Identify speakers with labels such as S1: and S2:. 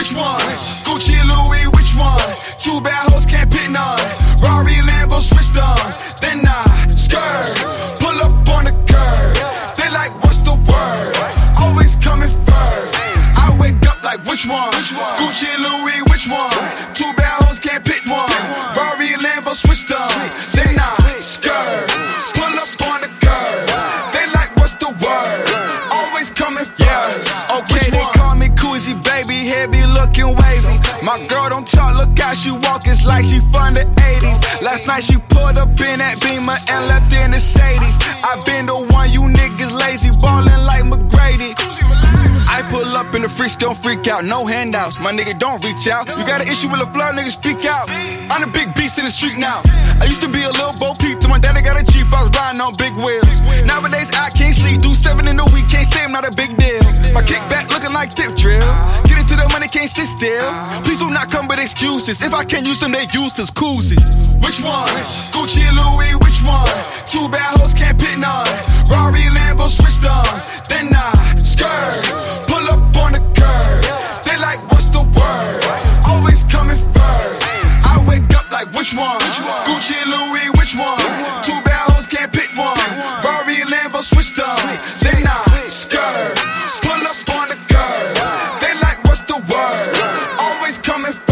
S1: which one? Gucci and Louis, which one? Two bad hoes can't pick none. Rari, Lambo, switched on. Then I skirt, pull up on the curb. They like, what's the word? Always coming first. I wake up like, which one? Gucci and Louis, which one? Two bad hoes can't pick one. Rari, Lambo, switched on. Then I skirt, pull up on the curb. They like, what's the word? Always coming first. Okay, they call me Koozie, baby, hair be looking wavy. My girl don't talk, look how she walk, it's like she from the 80s. Last night she pulled up in that Beamer and left in the Sadies. I been the one, you niggas lazy, ballin' like McGrady. I pull up in the freaks, don't freak out, no handouts. My nigga don't reach out. You got an issue with a flirt, nigga, speak out. I'm the big beast in the street now. I used to be a little Bo Peep till my daddy got a Jeep, I was riding on big wheels. Nowadays I can't sleep, do 7 in a week, can't say I'm not a big deal. My kickback looking like tip drill. Get into the money, can't sit still. Please do not come with excuses. If I can't use them, they use this Koozie. Which one? Gucci and Louis, which one? Two bad hoes can't pick none. Rari, Lambo, switched on. Then I skirt, pull up on the curb. They like, what's the word? Always coming first. I wake up like, which one? Gucci and Louis, which one? Two bad hoes can't pick one. Rari, Lambo, switched on. Then I skirt, pull up on the curb. They like, what's the word? Always coming first.